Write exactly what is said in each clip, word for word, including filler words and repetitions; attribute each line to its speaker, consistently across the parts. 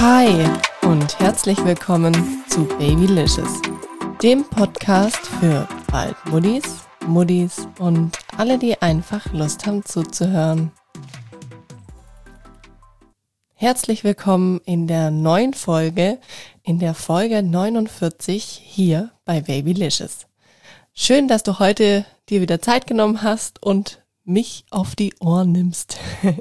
Speaker 1: Hi und herzlich willkommen zu Babylicious, dem Podcast für bald Muddis, Muddis und alle, die einfach Lust haben zuzuhören. Herzlich willkommen in der neuen Folge, in der Folge neunundvierzig hier bei Babylicious. Schön, dass du heute dir wieder Zeit genommen hast und mich auf die Ohren nimmst.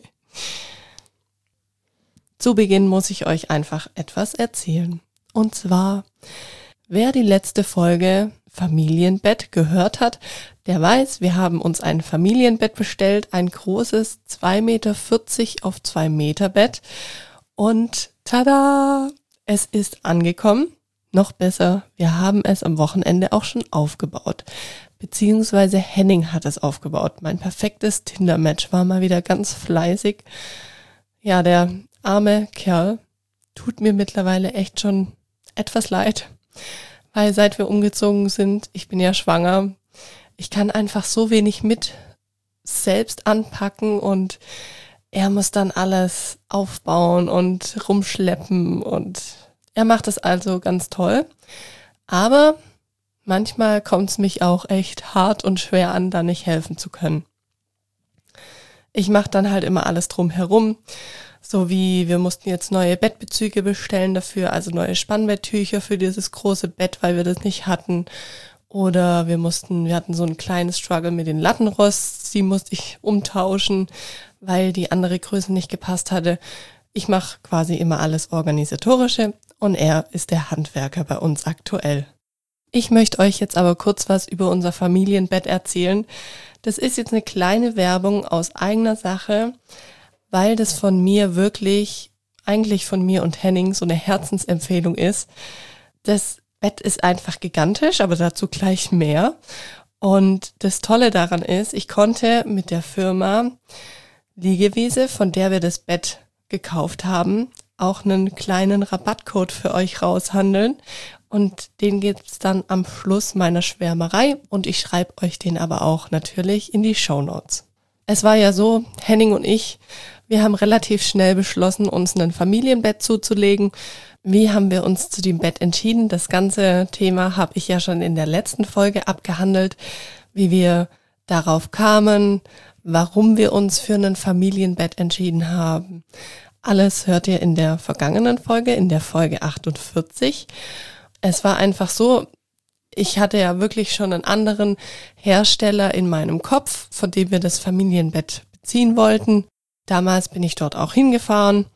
Speaker 1: Zu Beginn muss ich euch einfach etwas erzählen. Und zwar, wer die letzte Folge Familienbett gehört hat, der weiß, wir haben uns ein Familienbett bestellt, ein großes zwei Meter vierzig auf zwei Meter Bett. Und tada, es ist angekommen. Noch besser, wir haben es am Wochenende auch schon aufgebaut. Beziehungsweise Henning hat es aufgebaut. Mein perfektes Tinder-Match war mal wieder ganz fleißig. Ja, der arme Kerl tut mir mittlerweile echt schon etwas leid, weil seit wir umgezogen sind, ich bin ja schwanger, ich kann einfach so wenig mit selbst anpacken und er muss dann alles aufbauen und rumschleppen und er macht es also ganz toll, aber manchmal kommt es mich auch echt hart und schwer an, da nicht helfen zu können. Ich mache dann halt immer alles drumherum, so wie wir mussten jetzt neue Bettbezüge bestellen dafür, also neue Spannbetttücher für dieses große Bett, weil wir das nicht hatten. Oder wir mussten, wir hatten so ein kleines Struggle mit den Lattenrosts, die musste ich umtauschen, weil die andere Größe nicht gepasst hatte. Ich mache quasi immer alles Organisatorische und er ist der Handwerker bei uns aktuell. Ich möchte euch jetzt aber kurz was über unser Familienbett erzählen. Das ist jetzt eine kleine Werbung aus eigener Sache, weil das von mir wirklich, eigentlich von mir und Henning so eine Herzensempfehlung ist. Das Bett ist einfach gigantisch, aber dazu gleich mehr. Und das Tolle daran ist, ich konnte mit der Firma Liegewiese, von der wir das Bett gekauft haben, auch einen kleinen Rabattcode für euch raushandeln. Und den gibt's dann am Schluss meiner Schwärmerei und ich schreibe euch den aber auch natürlich in die Shownotes. Es war ja so, Henning und ich, wir haben relativ schnell beschlossen, uns ein Familienbett zuzulegen. Wie haben wir uns zu dem Bett entschieden? Das ganze Thema habe ich ja schon in der letzten Folge abgehandelt, wie wir darauf kamen, warum wir uns für ein Familienbett entschieden haben. Alles hört ihr in der vergangenen Folge, in der Folge achtundvierzig. Es war einfach so, ich hatte ja wirklich schon einen anderen Hersteller in meinem Kopf, von dem wir das Familienbett beziehen wollten. Damals bin ich dort auch hingefahren.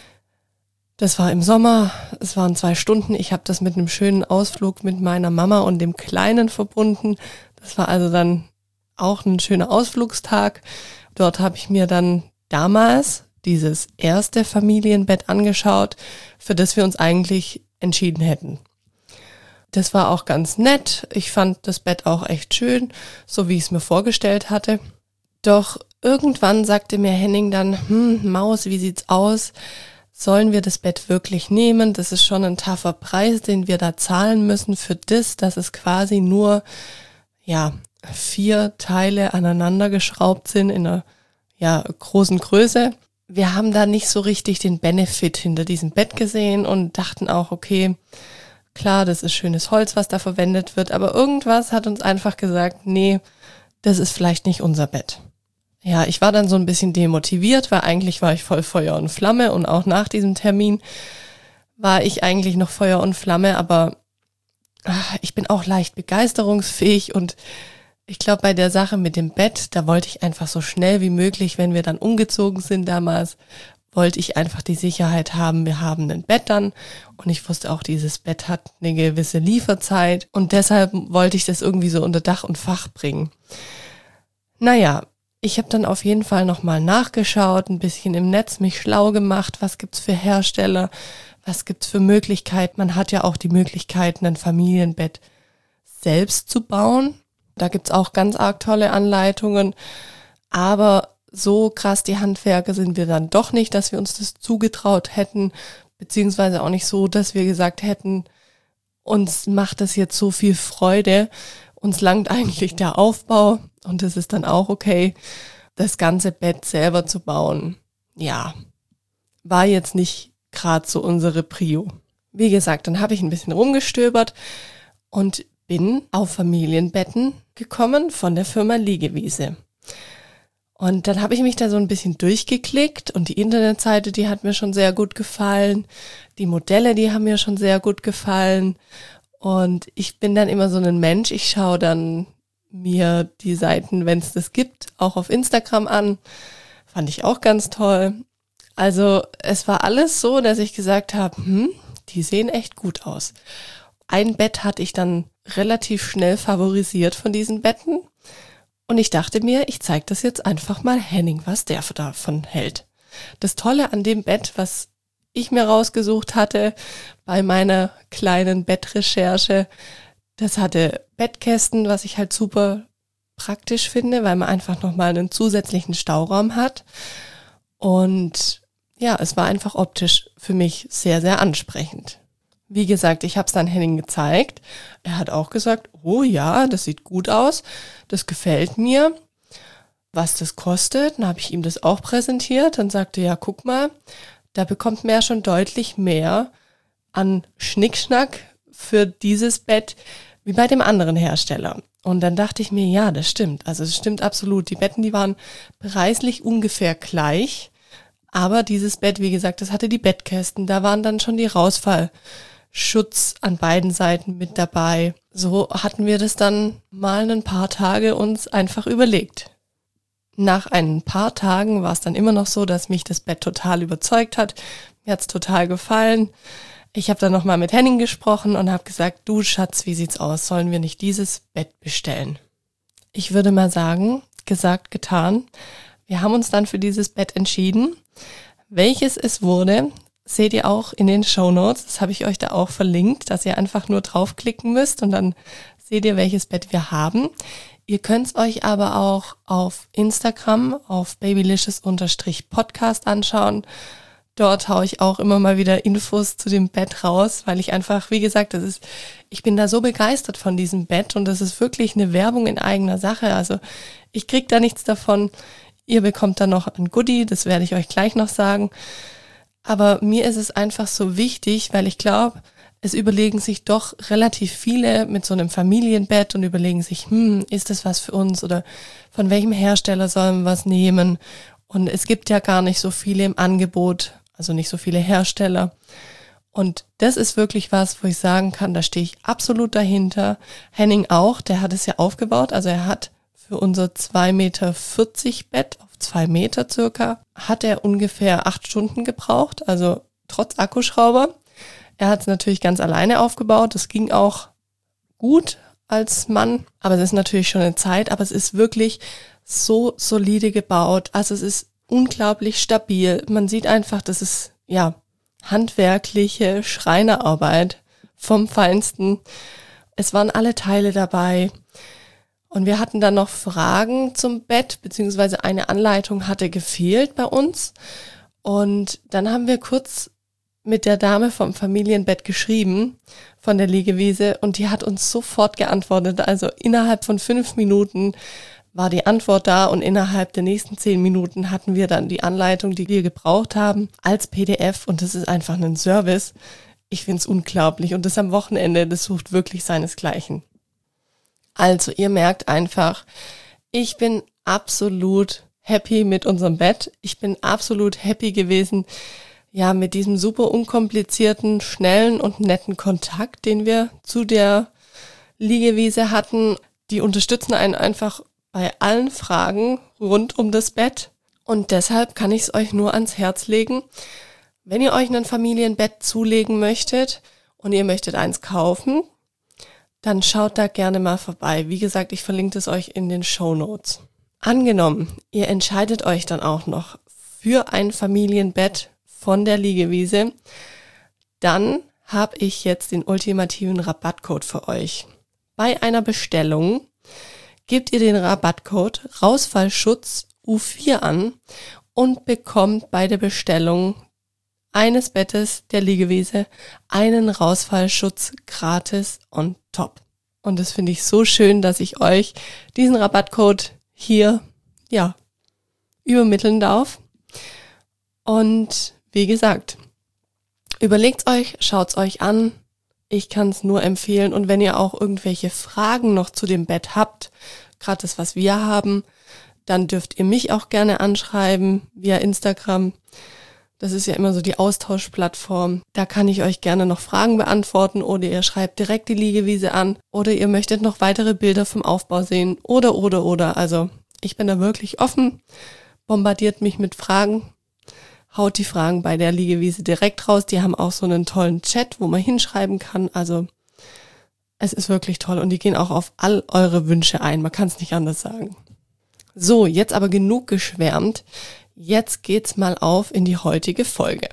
Speaker 1: Das war im Sommer, es waren zwei Stunden. Ich habe das mit einem schönen Ausflug mit meiner Mama und dem Kleinen verbunden. Das war also dann auch ein schöner Ausflugstag. Dort habe ich mir dann damals dieses erste Familienbett angeschaut, für das wir uns eigentlich entschieden hätten. Das war auch ganz nett. Ich fand das Bett auch echt schön, so wie ich es mir vorgestellt hatte. Doch irgendwann sagte mir Henning dann, hm, Maus, wie sieht's aus? Sollen wir das Bett wirklich nehmen? Das ist schon ein tougher Preis, den wir da zahlen müssen für das, dass es quasi nur, ja, vier Teile aneinander geschraubt sind in einer, ja, großen Größe. Wir haben da nicht so richtig den Benefit hinter diesem Bett gesehen und dachten auch, okay, klar, das ist schönes Holz, was da verwendet wird, aber irgendwas hat uns einfach gesagt, nee, das ist vielleicht nicht unser Bett. Ja, ich war dann so ein bisschen demotiviert, weil eigentlich war ich voll Feuer und Flamme und auch nach diesem Termin war ich eigentlich noch Feuer und Flamme, aber ach, ich bin auch leicht begeisterungsfähig und ich glaube, bei der Sache mit dem Bett, da wollte ich einfach so schnell wie möglich, wenn wir dann umgezogen sind damals, wollte ich einfach die Sicherheit haben, wir haben ein Bett dann und ich wusste auch, dieses Bett hat eine gewisse Lieferzeit und deshalb wollte ich das irgendwie so unter Dach und Fach bringen. Naja, ich habe dann auf jeden Fall nochmal nachgeschaut, ein bisschen im Netz mich schlau gemacht, was gibt's für Hersteller, was gibt's für Möglichkeiten. Man hat ja auch die Möglichkeit, ein Familienbett selbst zu bauen. Da gibt's auch ganz arg tolle Anleitungen, aber so krass die Handwerker sind wir dann doch nicht, dass wir uns das zugetraut hätten, beziehungsweise auch nicht so, dass wir gesagt hätten, uns macht das jetzt so viel Freude, uns langt eigentlich der Aufbau und es ist dann auch okay, das ganze Bett selber zu bauen. Ja, war jetzt nicht gerade so unsere Prio. Wie gesagt, dann habe ich ein bisschen rumgestöbert und bin auf Familienbetten gekommen von der Firma Liegewiese. Und dann habe ich mich da so ein bisschen durchgeklickt und die Internetseite, die hat mir schon sehr gut gefallen. Die Modelle, die haben mir schon sehr gut gefallen. Und ich bin dann immer so ein Mensch, ich schaue dann mir die Seiten, wenn es das gibt, auch auf Instagram an. Fand ich auch ganz toll. Also es war alles so, dass ich gesagt habe, hm, die sehen echt gut aus. Ein Bett hatte ich dann relativ schnell favorisiert von diesen Betten. Und ich dachte mir, ich zeige das jetzt einfach mal Henning, was der davon hält. Das Tolle an dem Bett, was ich mir rausgesucht hatte bei meiner kleinen Bettrecherche, das hatte Bettkästen, was ich halt super praktisch finde, weil man einfach nochmal einen zusätzlichen Stauraum hat. Und ja, es war einfach optisch für mich sehr, sehr ansprechend. Wie gesagt, ich habe es dann Henning gezeigt. Er hat auch gesagt, oh ja, das sieht gut aus, das gefällt mir. Was das kostet, dann habe ich ihm das auch präsentiert. Dann sagte er, ja, guck mal, da bekommt man ja schon deutlich mehr an Schnickschnack für dieses Bett wie bei dem anderen Hersteller. Und dann dachte ich mir, ja, das stimmt. Also es stimmt absolut. Die Betten, die waren preislich ungefähr gleich. Aber dieses Bett, wie gesagt, das hatte die Bettkästen. Da waren dann schon die Rausfallschutz an beiden Seiten mit dabei. So hatten wir das dann mal ein paar Tage uns einfach überlegt. Nach ein paar Tagen war es dann immer noch so, dass mich das Bett total überzeugt hat. Mir hat's total gefallen. Ich habe dann nochmal mit Henning gesprochen und habe gesagt, du Schatz, wie sieht's aus? Sollen wir nicht dieses Bett bestellen? Ich würde mal sagen, gesagt, getan. Wir haben uns dann für dieses Bett entschieden. Welches es wurde, seht ihr auch in den Shownotes. Das habe ich euch da auch verlinkt, dass ihr einfach nur draufklicken müsst und dann seht ihr, welches Bett wir haben. Ihr könnt es euch aber auch auf Instagram auf babylicious-podcast anschauen. Dort haue ich auch immer mal wieder Infos zu dem Bett raus, weil ich einfach, wie gesagt, das ist, ich bin da so begeistert von diesem Bett und das ist wirklich eine Werbung in eigener Sache. Also ich krieg da nichts davon. Ihr bekommt da noch ein Goodie, das werde ich euch gleich noch sagen. Aber mir ist es einfach so wichtig, weil ich glaube, es überlegen sich doch relativ viele mit so einem Familienbett und überlegen sich, hm, ist das was für uns oder von welchem Hersteller sollen wir was nehmen? Und es gibt ja gar nicht so viele im Angebot, also nicht so viele Hersteller. Und das ist wirklich was, wo ich sagen kann, da stehe ich absolut dahinter. Henning auch, der hat es ja aufgebaut, also er hat für unser zwei Meter vierzig Bett auf zwei Meter circa, hat er ungefähr acht Stunden gebraucht, also trotz Akkuschrauber. Er hat es natürlich ganz alleine aufgebaut, das ging auch gut als Mann, aber es ist natürlich schon eine Zeit, aber es ist wirklich so solide gebaut, also es ist unglaublich stabil. Man sieht einfach, das ist ja handwerkliche Schreinerarbeit vom Feinsten. Es waren alle Teile dabei. Und wir hatten dann noch Fragen zum Bett, beziehungsweise eine Anleitung hatte gefehlt bei uns. Und dann haben wir kurz mit der Dame vom Familienbett geschrieben, von der Liegewiese, und die hat uns sofort geantwortet. Also innerhalb von fünf Minuten war die Antwort da und innerhalb der nächsten zehn Minuten hatten wir dann die Anleitung, die wir gebraucht haben, als P D F. Und das ist einfach ein Service. Ich finde es unglaublich. Und das am Wochenende, das sucht wirklich seinesgleichen. Also ihr merkt einfach, ich bin absolut happy mit unserem Bett. Ich bin absolut happy gewesen, ja, mit diesem super unkomplizierten, schnellen und netten Kontakt, den wir zu der Liegewiese hatten. Die unterstützen einen einfach bei allen Fragen rund um das Bett. Und deshalb kann ich es euch nur ans Herz legen, wenn ihr euch ein Familienbett zulegen möchtet und ihr möchtet eins kaufen, dann schaut da gerne mal vorbei. Wie gesagt, ich verlinke es euch in den Shownotes. Angenommen, ihr entscheidet euch dann auch noch für ein Familienbett von der Liegewiese, dann habe ich jetzt den ultimativen Rabattcode für euch. Bei einer Bestellung gebt ihr den Rabattcode Rausfallschutz U vier an und bekommt bei der Bestellung eines Bettes der Liegewiese einen Rausfallschutz gratis on top. Und das finde ich so schön, dass ich euch diesen Rabattcode hier, ja, übermitteln darf. Und wie gesagt, Überlegt's euch, schaut's euch an. Ich kann es nur empfehlen. Und wenn ihr auch irgendwelche Fragen noch zu dem Bett habt, gerade das, was wir haben, dann dürft ihr mich auch gerne anschreiben via Instagram. Das ist ja immer so die Austauschplattform. Da kann ich euch gerne noch Fragen beantworten oder ihr schreibt direkt die Liegewiese an oder ihr möchtet noch weitere Bilder vom Aufbau sehen oder, oder, oder. Also ich bin da wirklich offen. Bombardiert mich mit Fragen. Haut die Fragen bei der Liegewiese direkt raus. Die haben auch so einen tollen Chat, wo man hinschreiben kann. Also es ist wirklich toll und die gehen auch auf all eure Wünsche ein. Man kann es nicht anders sagen. So, jetzt aber genug geschwärmt. Jetzt geht's mal auf in die heutige Folge.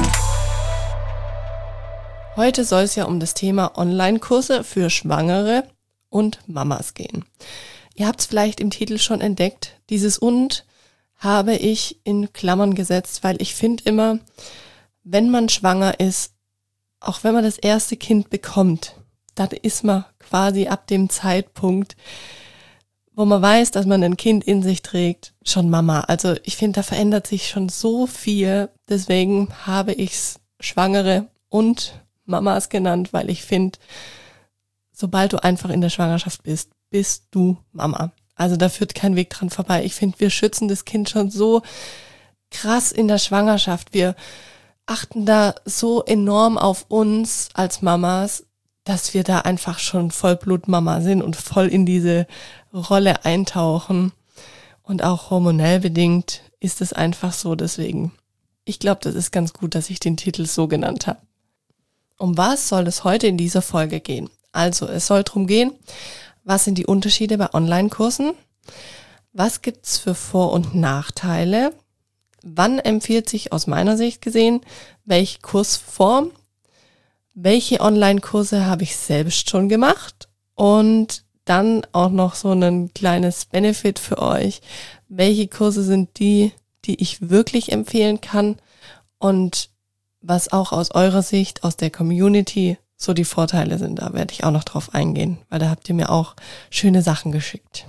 Speaker 1: Heute soll es ja um das Thema Online-Kurse für Schwangere und Mamas gehen. Ihr habt es vielleicht im Titel schon entdeckt. Dieses und habe ich in Klammern gesetzt, weil ich finde immer, wenn man schwanger ist, auch wenn man das erste Kind bekommt, dann ist man quasi ab dem Zeitpunkt, wo man weiß, dass man ein Kind in sich trägt, schon Mama. Also ich finde, da verändert sich schon so viel. Deswegen habe ich es Schwangere und Mamas genannt, weil ich finde, sobald du einfach in der Schwangerschaft bist, bist du Mama. Also da führt kein Weg dran vorbei. Ich finde, wir schützen das Kind schon so krass in der Schwangerschaft. Wir achten da so enorm auf uns als Mamas, dass wir da einfach schon Vollblutmama sind und voll in diese Rolle eintauchen. Und auch hormonell bedingt ist es einfach so. Deswegen, ich glaube, das ist ganz gut, dass ich den Titel so genannt habe. Um was soll es heute in dieser Folge gehen? Also, es soll darum gehen, was sind die Unterschiede bei Online-Kursen? Was gibt's für Vor- und Nachteile? Wann empfiehlt sich aus meiner Sicht gesehen welche Kursform? Welche Online-Kurse habe ich selbst schon gemacht? Und dann auch noch so ein kleines Benefit für euch. Welche Kurse sind die, die ich wirklich empfehlen kann? Und was auch aus eurer Sicht, aus der Community, so die Vorteile sind. Da werde ich auch noch drauf eingehen, weil da habt ihr mir auch schöne Sachen geschickt.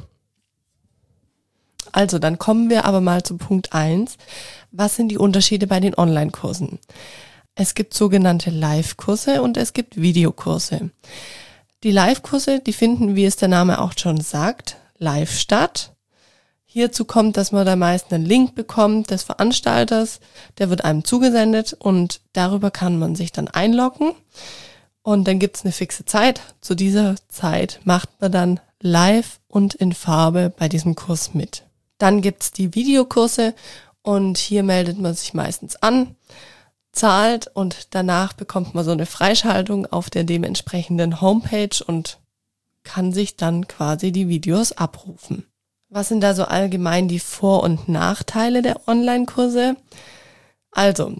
Speaker 1: Also, dann kommen wir aber mal zu Punkt eins. Was sind die Unterschiede bei den Online-Kursen? Es gibt sogenannte Live-Kurse und es gibt Videokurse. Die Live-Kurse, die finden, wie es der Name auch schon sagt, live statt. Hierzu kommt, dass man da meist einen Link bekommt des Veranstalters, der wird einem zugesendet und darüber kann man sich dann einloggen. Und dann gibt's eine fixe Zeit. Zu dieser Zeit macht man dann live und in Farbe bei diesem Kurs mit. Dann gibt's die Videokurse und hier meldet man sich meistens an, zahlt und danach bekommt man so eine Freischaltung auf der dementsprechenden Homepage und kann sich dann quasi die Videos abrufen. Was sind da so allgemein die Vor- und Nachteile der Online-Kurse? Also,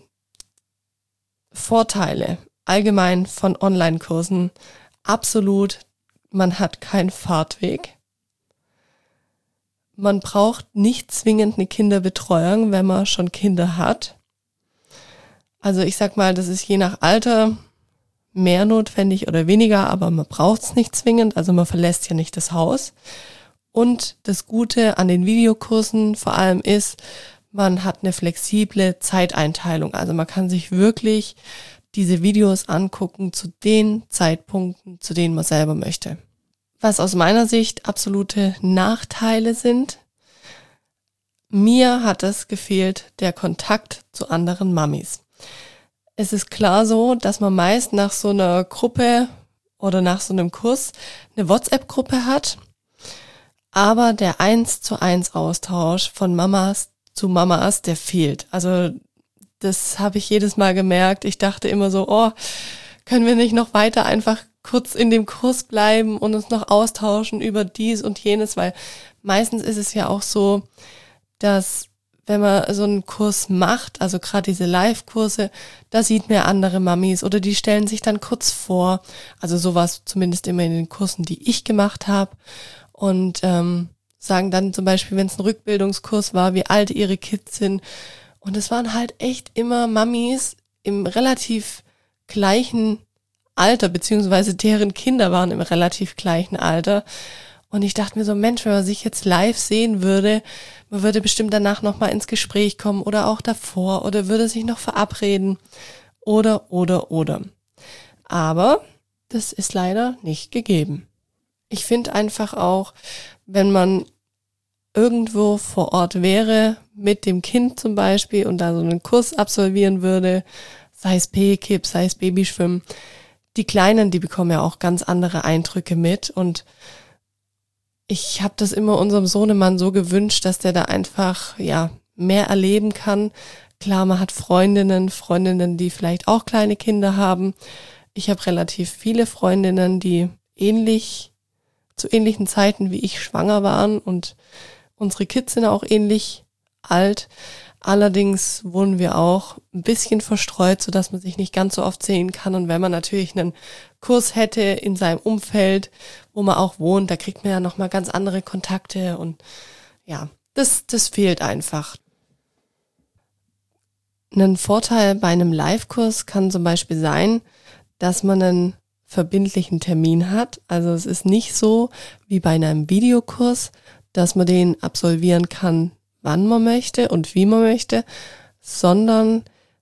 Speaker 1: Vorteile allgemein von Online-Kursen. Absolut, man hat keinen Fahrtweg. Man braucht nicht zwingend eine Kinderbetreuung, wenn man schon Kinder hat. Also ich sag mal, das ist je nach Alter mehr notwendig oder weniger, aber man braucht es nicht zwingend, also man verlässt ja nicht das Haus. Und das Gute an den Videokursen vor allem ist, man hat eine flexible Zeiteinteilung. Also man kann sich wirklich diese Videos angucken zu den Zeitpunkten, zu denen man selber möchte. Was aus meiner Sicht absolute Nachteile sind, mir hat es gefehlt, der Kontakt zu anderen Mamis. Es ist klar so, dass man meist nach so einer Gruppe oder nach so einem Kurs eine WhatsApp-Gruppe hat, aber der eins zu eins Austausch von Mamas zu Mamas, der fehlt. Also das habe ich jedes Mal gemerkt. Ich dachte immer so, oh, können wir nicht noch weiter einfach kurz in dem Kurs bleiben und uns noch austauschen über dies und jenes, weil meistens ist es ja auch so, dass wenn man so einen Kurs macht, also gerade diese Live-Kurse, da sieht man ja andere Mamis oder die stellen sich dann kurz vor. Also so war es zumindest immer in den Kursen, die ich gemacht habe und ähm, sagen dann zum Beispiel, wenn es ein Rückbildungskurs war, wie alt ihre Kids sind. Und es waren halt echt immer Mamis im relativ gleichen Alter, beziehungsweise deren Kinder waren im relativ gleichen Alter. Und ich dachte mir so, Mensch, wenn man sich jetzt live sehen würde, man würde bestimmt danach nochmal ins Gespräch kommen oder auch davor oder würde sich noch verabreden. oder, oder, oder. Aber das ist leider nicht gegeben. Ich finde einfach auch, wenn man irgendwo vor Ort wäre, mit dem Kind zum Beispiel und da so einen Kurs absolvieren würde, sei es P-Kip, sei es Babyschwimmen, die Kleinen, die bekommen ja auch ganz andere Eindrücke mit und ich habe das immer unserem Sohnemann so gewünscht, dass der da einfach ja mehr erleben kann. Klar, man hat Freundinnen, Freundinnen, die vielleicht auch kleine Kinder haben. Ich habe relativ viele Freundinnen, die ähnlich zu ähnlichen Zeiten wie ich schwanger waren und unsere Kids sind auch ähnlich alt. Allerdings wohnen wir auch ein bisschen verstreut, sodass man sich nicht ganz so oft sehen kann. Und wenn man natürlich einen Kurs hätte in seinem Umfeld, wo man auch wohnt, da kriegt man ja nochmal ganz andere Kontakte und ja, das, das fehlt einfach. Ein Vorteil bei einem Live-Kurs kann zum Beispiel sein, dass man einen verbindlichen Termin hat. Also es ist nicht so wie bei einem Videokurs, dass man den absolvieren kann, wann man möchte und wie man möchte, sondern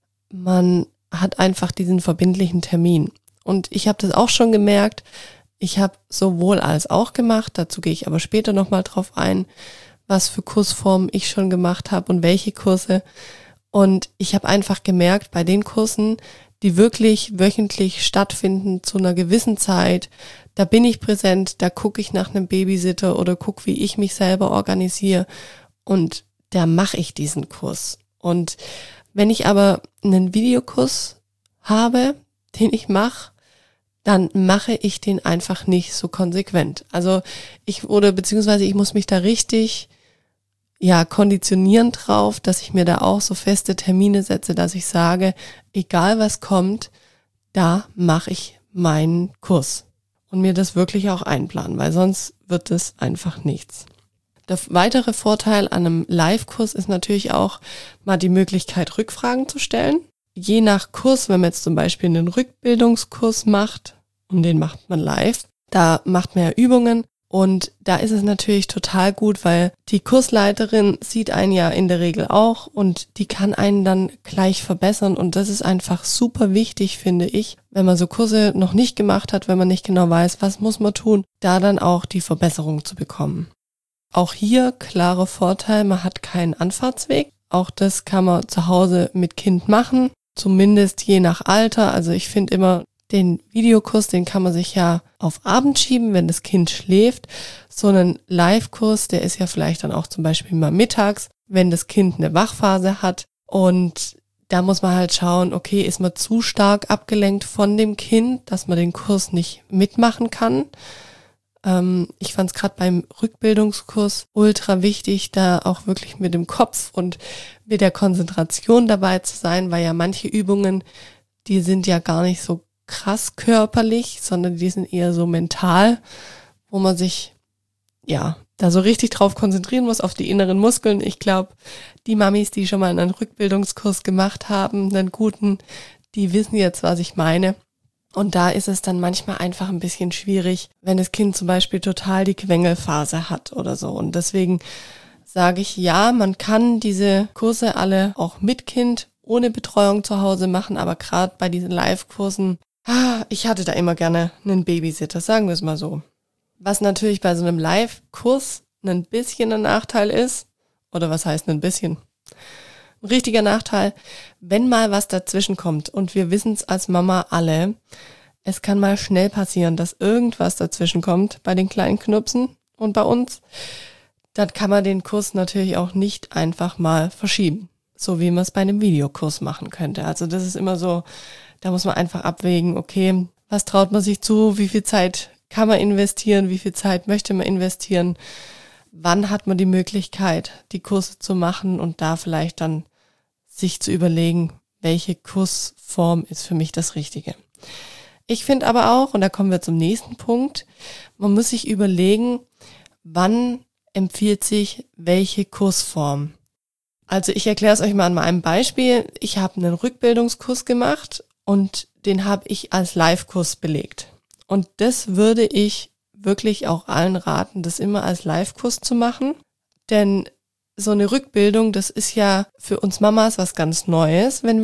Speaker 1: man hat einfach diesen verbindlichen Termin. Und ich habe das auch schon gemerkt, ich habe sowohl als auch gemacht, dazu gehe ich aber später nochmal drauf ein, was für Kursformen ich schon gemacht habe und welche Kurse. Und ich habe einfach gemerkt, bei den Kursen, die wirklich wöchentlich stattfinden zu einer gewissen Zeit, da bin ich präsent, da gucke ich nach einem Babysitter oder gucke, wie ich mich selber organisiere und da mache ich diesen Kurs. Und wenn ich aber einen Videokurs habe, den ich mache, dann mache ich den einfach nicht so konsequent. Also ich oder beziehungsweise ich muss mich da richtig ja konditionieren drauf, dass ich mir da auch so feste Termine setze, dass ich sage, egal was kommt, da mache ich meinen Kurs und mir das wirklich auch einplanen, weil sonst wird es einfach nichts. Der weitere Vorteil an einem Live-Kurs ist natürlich auch mal die Möglichkeit, Rückfragen zu stellen. Je nach Kurs, wenn man jetzt zum Beispiel einen Rückbildungskurs macht und den macht man live, da macht man ja Übungen und da ist es natürlich total gut, weil die Kursleiterin sieht einen ja in der Regel auch und die kann einen dann gleich verbessern und das ist einfach super wichtig, finde ich, wenn man so Kurse noch nicht gemacht hat, wenn man nicht genau weiß, was muss man tun, da dann auch die Verbesserung zu bekommen. Auch hier klarer Vorteil, man hat keinen Anfahrtsweg. Auch das kann man zu Hause mit Kind machen, zumindest je nach Alter. Also ich finde immer, den Videokurs, den kann man sich ja auf Abend schieben, wenn das Kind schläft. So einen Live-Kurs, der ist ja vielleicht dann auch zum Beispiel mal mittags, wenn das Kind eine Wachphase hat. Und da muss man halt schauen, okay, ist man zu stark abgelenkt von dem Kind, dass man den Kurs nicht mitmachen kann. Ich fand es gerade beim Rückbildungskurs ultra wichtig, da auch wirklich mit dem Kopf und mit der Konzentration dabei zu sein, weil ja manche Übungen, die sind ja gar nicht so krass körperlich, sondern die sind eher so mental, wo man sich ja da so richtig drauf konzentrieren muss, auf die inneren Muskeln. Ich glaube, die Mamis, die schon mal einen Rückbildungskurs gemacht haben, einen guten, die wissen jetzt, was ich meine. Und da ist es dann manchmal einfach ein bisschen schwierig, wenn das Kind zum Beispiel total die Quengelphase hat oder so. Und deswegen sage ich, ja, man kann diese Kurse alle auch mit Kind ohne Betreuung zu Hause machen, aber gerade bei diesen Live-Kursen, ah, ich hatte da immer gerne einen Babysitter, sagen wir es mal so. Was natürlich bei so einem Live-Kurs ein bisschen ein Nachteil ist, oder was heißt ein bisschen? Ein richtiger Nachteil, wenn mal was dazwischen kommt und wir wissen es als Mama alle, es kann mal schnell passieren, dass irgendwas dazwischen kommt bei den kleinen Knupsen und bei uns, dann kann man den Kurs natürlich auch nicht einfach mal verschieben, so wie man es bei einem Videokurs machen könnte. Also das ist immer so, da muss man einfach abwägen, okay, was traut man sich zu, wie viel Zeit kann man investieren, wie viel Zeit möchte man investieren, wann hat man die Möglichkeit, die Kurse zu machen und da vielleicht dann sich zu überlegen, welche Kursform ist für mich das Richtige. Ich finde aber auch, und da kommen wir zum nächsten Punkt, man muss sich überlegen, wann empfiehlt sich welche Kursform. Also ich erkläre es euch mal an meinem Beispiel. Ich habe einen Rückbildungskurs gemacht und den habe ich als Live-Kurs belegt. Und das würde ich wirklich auch allen raten, das immer als Live-Kurs zu machen. Denn so eine Rückbildung, das ist ja für uns Mamas was ganz Neues, wenn wir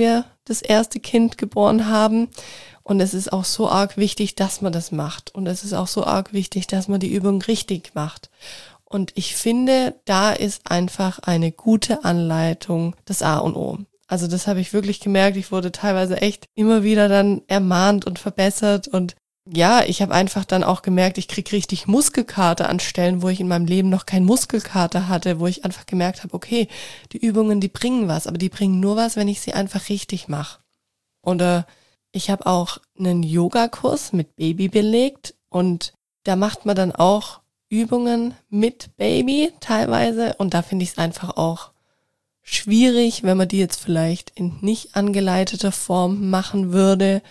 Speaker 1: das erste Kind geboren haben. Und es ist auch so arg wichtig, dass man das macht. Und es ist auch so arg wichtig, dass man die Übung richtig macht. Und ich finde, da ist einfach eine gute Anleitung das A und O. Also das habe ich wirklich gemerkt. Ich wurde teilweise echt immer wieder dann ermahnt und verbessert. Und ja, ich habe einfach dann auch gemerkt, ich kriege richtig Muskelkater an Stellen, wo ich in meinem Leben noch keinen Muskelkater hatte, wo ich einfach gemerkt habe, okay, die Übungen, die bringen was, aber die bringen nur was, wenn ich sie einfach richtig mache. Oder ich habe auch einen Yogakurs mit Baby belegt und da macht man dann auch Übungen mit Baby teilweise und da finde ich es einfach auch schwierig, wenn man die jetzt vielleicht in nicht angeleiteter Form machen würde.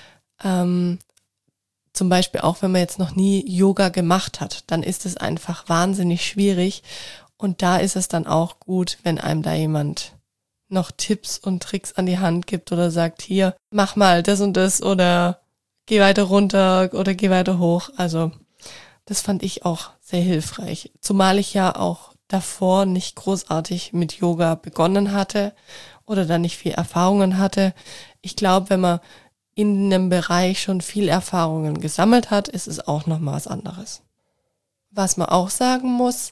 Speaker 1: Ähm, zum Beispiel auch, wenn man jetzt noch nie Yoga gemacht hat, dann ist es einfach wahnsinnig schwierig und da ist es dann auch gut, wenn einem da jemand noch Tipps und Tricks an die Hand gibt oder sagt, hier, mach mal das und das oder geh weiter runter oder geh weiter hoch. Also das fand ich auch sehr hilfreich. Zumal ich ja auch davor nicht großartig mit Yoga begonnen hatte oder da nicht viel Erfahrungen hatte. Ich glaube, wenn man in einem Bereich schon viel Erfahrungen gesammelt hat, ist es auch nochmal was anderes. Was man auch sagen muss,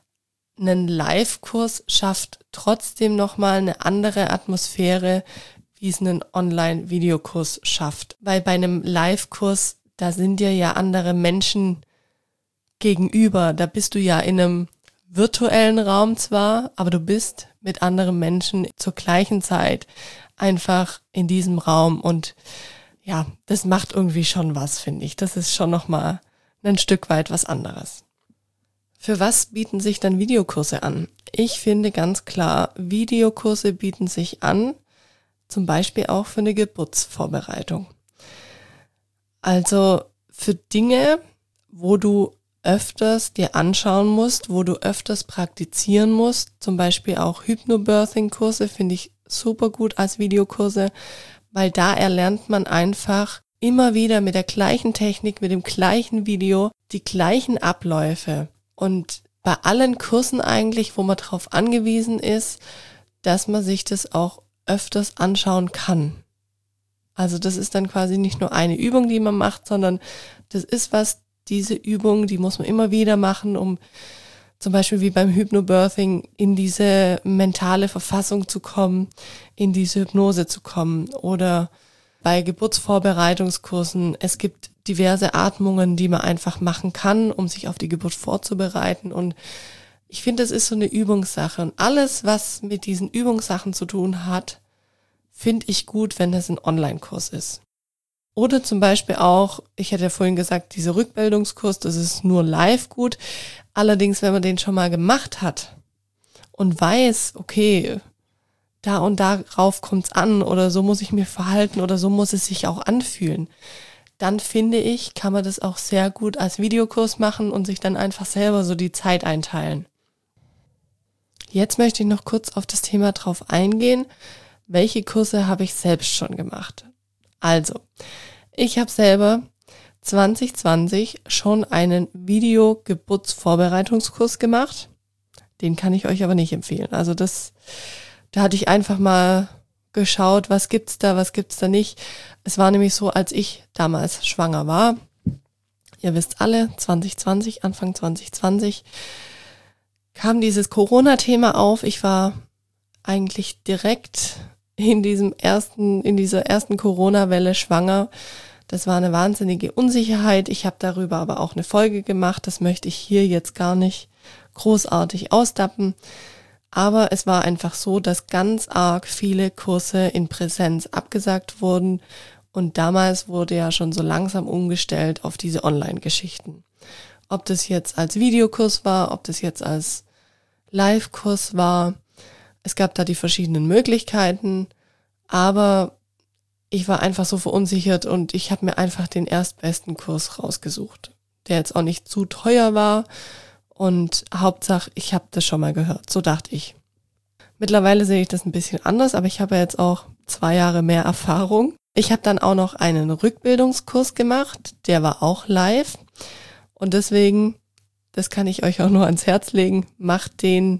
Speaker 1: ein Live-Kurs schafft trotzdem nochmal eine andere Atmosphäre, wie es ein Online-Videokurs schafft. Weil bei einem Live-Kurs, da sind dir ja andere Menschen gegenüber. Da bist du ja in einem virtuellen Raum zwar, aber du bist mit anderen Menschen zur gleichen Zeit einfach in diesem Raum. Und ja, das macht irgendwie schon was, finde ich. Das ist schon nochmal ein Stück weit was anderes. Für was bieten sich dann Videokurse an? Ich finde ganz klar, Videokurse bieten sich an, zum Beispiel auch für eine Geburtsvorbereitung. Also für Dinge, wo du öfters dir anschauen musst, wo du öfters praktizieren musst, zum Beispiel auch Hypnobirthing-Kurse finde ich super gut als Videokurse, weil da erlernt man einfach immer wieder mit der gleichen Technik, mit dem gleichen Video, die gleichen Abläufe. Und bei allen Kursen eigentlich, wo man darauf angewiesen ist, dass man sich das auch öfters anschauen kann. Also das ist dann quasi nicht nur eine Übung, die man macht, sondern das ist was, diese Übung, die muss man immer wieder machen, um zum Beispiel wie beim Hypnobirthing in diese mentale Verfassung zu kommen, in diese Hypnose zu kommen. Oder bei Geburtsvorbereitungskursen, es gibt diverse Atmungen, die man einfach machen kann, um sich auf die Geburt vorzubereiten. Und ich finde, das ist so eine Übungssache. Und alles, was mit diesen Übungssachen zu tun hat, finde ich gut, wenn das ein Online-Kurs ist. Oder zum Beispiel auch, ich hatte ja vorhin gesagt, dieser Rückbildungskurs, das ist nur live gut. Allerdings, wenn man den schon mal gemacht hat und weiß, okay, da und darauf kommt's an oder so muss ich mich verhalten oder so muss es sich auch anfühlen, dann finde ich, kann man das auch sehr gut als Videokurs machen und sich dann einfach selber so die Zeit einteilen. Jetzt möchte ich noch kurz auf das Thema drauf eingehen. Welche Kurse habe ich selbst schon gemacht? Also, ich habe selber zwanzig zwanzig schon einen Video-Geburtsvorbereitungskurs gemacht. Den kann ich euch aber nicht empfehlen. Also das, da hatte ich einfach mal geschaut, was gibt's da, was gibt's da nicht. Es war nämlich so, als ich damals schwanger war, ihr wisst alle, zwanzig zwanzig, Anfang zwanzig zwanzig, kam dieses Corona-Thema auf. Ich war eigentlich direkt in diesem ersten, in dieser ersten Corona-Welle schwanger. Das war eine wahnsinnige Unsicherheit. Ich habe darüber aber auch eine Folge gemacht. Das möchte ich hier jetzt gar nicht großartig ausdappen. Aber es war einfach so, dass ganz arg viele Kurse in Präsenz abgesagt wurden. Und damals wurde ja schon so langsam umgestellt auf diese Online-Geschichten. Ob das jetzt als Videokurs war, ob das jetzt als Live-Kurs war. Es gab da die verschiedenen Möglichkeiten, aber ich war einfach so verunsichert und ich habe mir einfach den erstbesten Kurs rausgesucht, der jetzt auch nicht zu teuer war und Hauptsache, ich habe das schon mal gehört, so dachte ich. Mittlerweile sehe ich das ein bisschen anders, aber ich habe ja jetzt auch zwei Jahre mehr Erfahrung. Ich habe dann auch noch einen Rückbildungskurs gemacht, der war auch live und deswegen, das kann ich euch auch nur ans Herz legen, macht den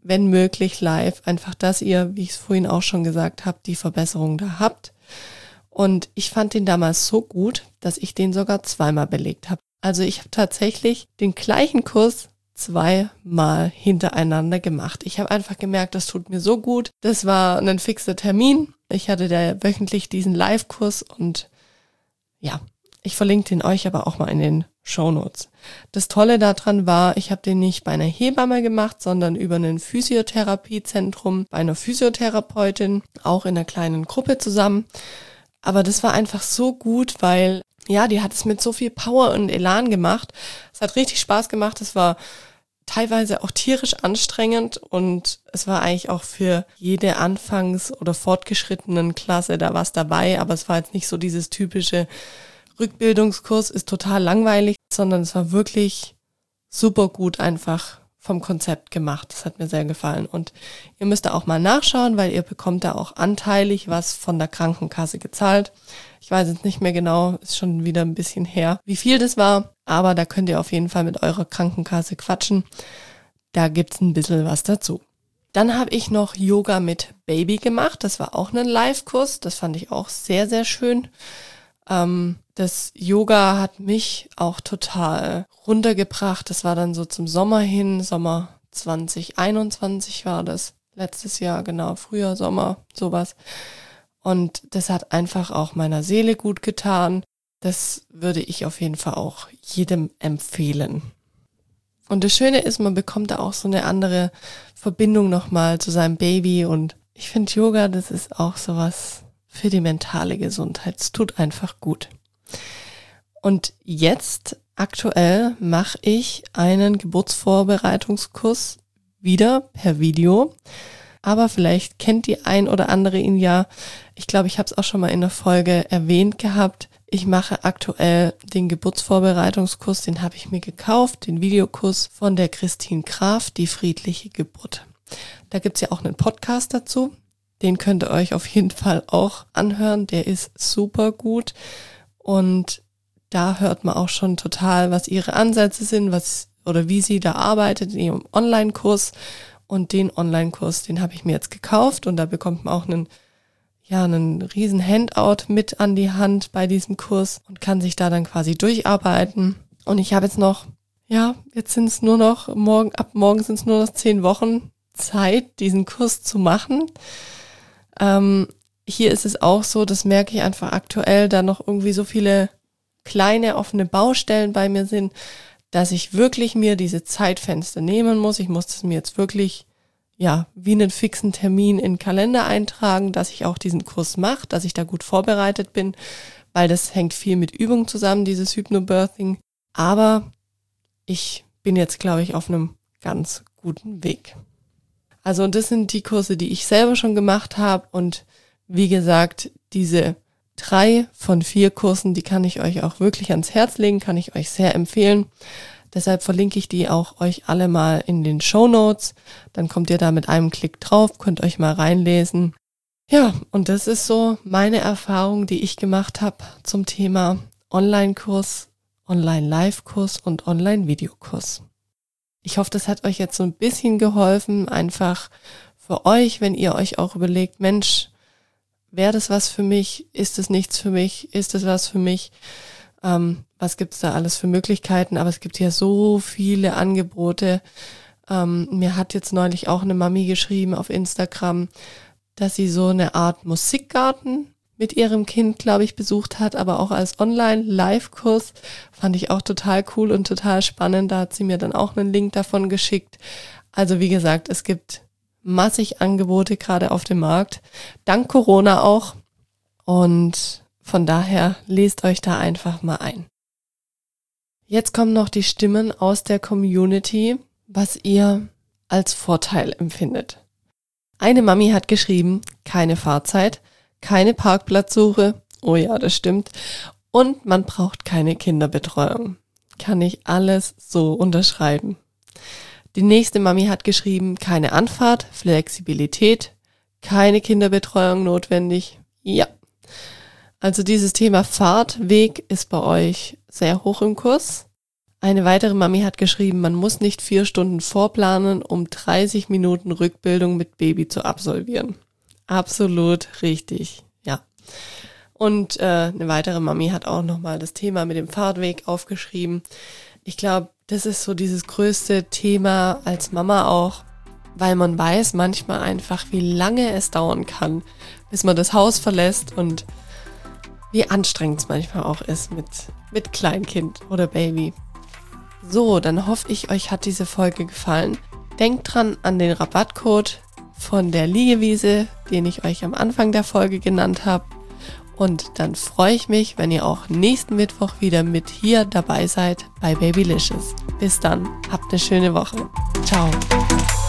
Speaker 1: wenn möglich live, einfach, dass ihr, wie ich es vorhin auch schon gesagt habe, die Verbesserung da habt. Und ich fand den damals so gut, dass ich den sogar zweimal belegt habe. Also ich habe tatsächlich den gleichen Kurs zweimal hintereinander gemacht. Ich habe einfach gemerkt, das tut mir so gut. Das war ein fixer Termin. Ich hatte da wöchentlich diesen Live-Kurs und ja, ich verlinke den euch aber auch mal in den Shownotes. Das Tolle daran war, ich habe den nicht bei einer Hebamme gemacht, sondern über ein Physiotherapiezentrum bei einer Physiotherapeutin, auch in einer kleinen Gruppe zusammen. Aber das war einfach so gut, weil ja, die hat es mit so viel Power und Elan gemacht. Es hat richtig Spaß gemacht. Es war teilweise auch tierisch anstrengend und es war eigentlich auch für jede Anfangs- oder fortgeschrittenen Klasse da was dabei. Aber es war jetzt nicht so dieses typische Rückbildungskurs, ist total langweilig, sondern es war wirklich super gut einfach vom Konzept gemacht. Das hat mir sehr gefallen. Und ihr müsst da auch mal nachschauen, weil ihr bekommt da auch anteilig was von der Krankenkasse gezahlt. Ich weiß jetzt nicht mehr genau, ist schon wieder ein bisschen her, wie viel das war. Aber da könnt ihr auf jeden Fall mit eurer Krankenkasse quatschen. Da gibt's ein bisschen was dazu. Dann habe ich noch Yoga mit Baby gemacht. Das war auch ein Live-Kurs. Das fand ich auch sehr, sehr schön. Ähm, das Yoga hat mich auch total runtergebracht. Das war dann so zum Sommer hin, Sommer zwanzig einundzwanzig war das. Letztes Jahr, genau, Frühjahr, Sommer, sowas. Und das hat einfach auch meiner Seele gut getan. Das würde ich auf jeden Fall auch jedem empfehlen. Und das Schöne ist, man bekommt da auch so eine andere Verbindung nochmal zu seinem Baby. Und ich finde Yoga, das ist auch sowas für die mentale Gesundheit. Es tut einfach gut. Und jetzt, aktuell, mache ich einen Geburtsvorbereitungskurs wieder per Video. Aber vielleicht kennt die ein oder andere ihn ja. Ich glaube, ich habe es auch schon mal in der Folge erwähnt gehabt. Ich mache aktuell den Geburtsvorbereitungskurs, den habe ich mir gekauft, den Videokurs von der Christine Graf, die friedliche Geburt. Da gibt's ja auch einen Podcast dazu. Den könnt ihr euch auf jeden Fall auch anhören. Der ist super gut. Und da hört man auch schon total, was ihre Ansätze sind, was oder wie sie da arbeitet in ihrem Online-Kurs. Und den Online-Kurs, den habe ich mir jetzt gekauft und da bekommt man auch einen, ja, einen riesen Handout mit an die Hand bei diesem Kurs und kann sich da dann quasi durcharbeiten. Und ich habe jetzt noch, ja, jetzt sind es nur noch, morgen, ab morgen sind es nur noch zehn Wochen Zeit, diesen Kurs zu machen. Ähm, hier ist es auch so, das merke ich einfach aktuell, da noch irgendwie so viele kleine offene Baustellen bei mir sind, dass ich wirklich mir diese Zeitfenster nehmen muss. Ich muss das mir jetzt wirklich, ja, wie einen fixen Termin in den Kalender eintragen, dass ich auch diesen Kurs mache, dass ich da gut vorbereitet bin, weil das hängt viel mit Übung zusammen, dieses Hypnobirthing. Aber ich bin jetzt, glaube ich, auf einem ganz guten Weg. Also und das sind die Kurse, die ich selber schon gemacht habe und wie gesagt, diese drei von vier Kursen, die kann ich euch auch wirklich ans Herz legen, kann ich euch sehr empfehlen. Deshalb verlinke ich die auch euch alle mal in den Shownotes. Dann kommt ihr da mit einem Klick drauf, könnt euch mal reinlesen. Ja, und das ist so meine Erfahrung, die ich gemacht habe zum Thema Online-Kurs, Online-Live-Kurs und Online-Videokurs. Ich hoffe, das hat euch jetzt so ein bisschen geholfen, einfach für euch, wenn ihr euch auch überlegt, Mensch, wäre das was für mich? Ist es nichts für mich? Ist es was für mich? Ähm, was gibt's da alles für Möglichkeiten? Aber es gibt ja so viele Angebote. Ähm, mir hat jetzt neulich auch eine Mami geschrieben auf Instagram, dass sie so eine Art Musikgarten mit ihrem Kind, glaube ich, besucht hat, aber auch als Online-Live-Kurs. Fand ich auch total cool und total spannend. Da hat sie mir dann auch einen Link davon geschickt. Also wie gesagt, es gibt massig Angebote gerade auf dem Markt, dank Corona auch. Und von daher lest euch da einfach mal ein. Jetzt kommen noch die Stimmen aus der Community, was ihr als Vorteil empfindet. Eine Mami hat geschrieben, keine Fahrzeit, keine Parkplatzsuche, oh ja, das stimmt, und man braucht keine Kinderbetreuung. Kann ich alles so unterschreiben. Die nächste Mami hat geschrieben, keine Anfahrt, Flexibilität, keine Kinderbetreuung notwendig. Ja, also dieses Thema Fahrtweg ist bei euch sehr hoch im Kurs. Eine weitere Mami hat geschrieben, man muss nicht vier Stunden vorplanen, um dreißig Minuten Rückbildung mit Baby zu absolvieren. Absolut richtig, ja. Und äh, eine weitere Mami hat auch nochmal das Thema mit dem Fahrtweg aufgeschrieben. Ich glaube, das ist so dieses größte Thema als Mama auch, weil man weiß manchmal einfach, wie lange es dauern kann, bis man das Haus verlässt und wie anstrengend es manchmal auch ist mit, mit Kleinkind oder Baby. So, dann hoffe ich, euch hat diese Folge gefallen. Denkt dran an den Rabattcode von der Liegewiese, den ich euch am Anfang der Folge genannt habe. Und dann freue ich mich, wenn ihr auch nächsten Mittwoch wieder mit hier dabei seid bei Babylicious. Bis dann, habt eine schöne Woche. Ciao.